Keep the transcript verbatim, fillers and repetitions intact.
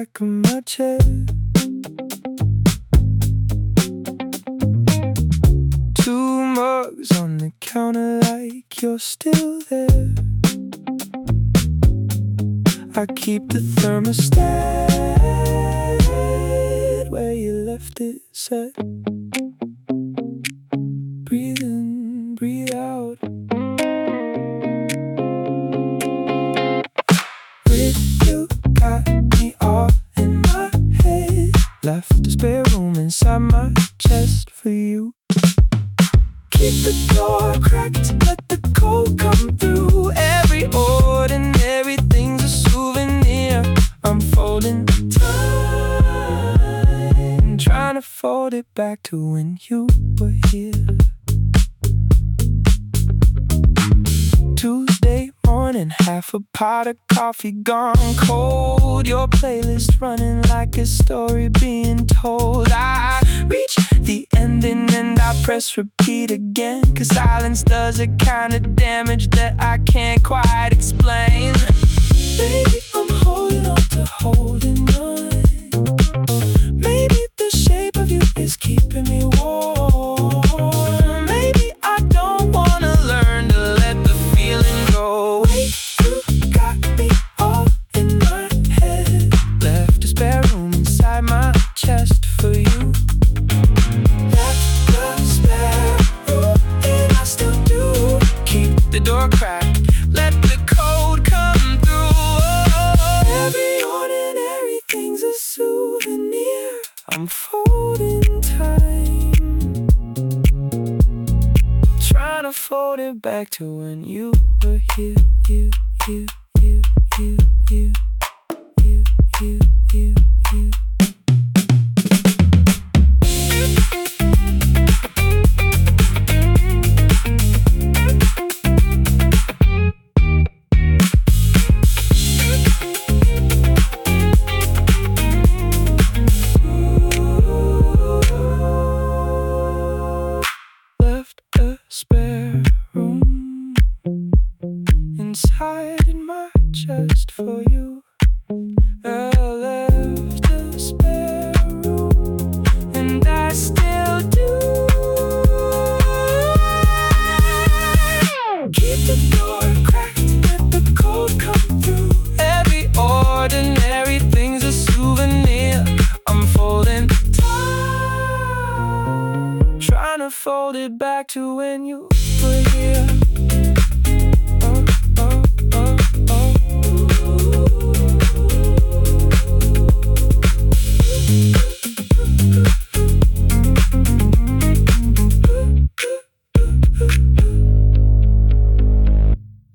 back of my chair. Two mugs on the counter like you're still there. I keep the thermostat where you left it set. Breathe in, breathe out. With you, got me all in my head. Left a spare room inside my chest for you. Keep the door cracked, let the cold come through. Every ordinary thing's a souvenir. I'm folding time, trying to fold it back to when you were here. Tuesday morning, half a pot of coffee gone cold. Your playlist running like a story being told. I reach the ending and I press repeat again, 'cause silence does a kind of damage that I can't quite explain. Baby, I'm holding on to holding on. Maybe the shape of you is keeping me warm. Maybe I don't wanna learn to let the feeling go. Wait, you got me all in my head. Left a spare room inside my chest for you. Left a spare room and I still do. Keep the door cracked, let the cold come through. Oh, every ordinary thing's a souvenir. I'm folding time, trying to fold it back to when you were here. You, you, you, you, you, you, you, you, you. Left a spare room inside in my chest for you. I left a spare room and I still do. Keep the door cracked, let the cold come through. Every ordinary thing's a souvenir. I'm folding time, trying to fold it back to when you were here.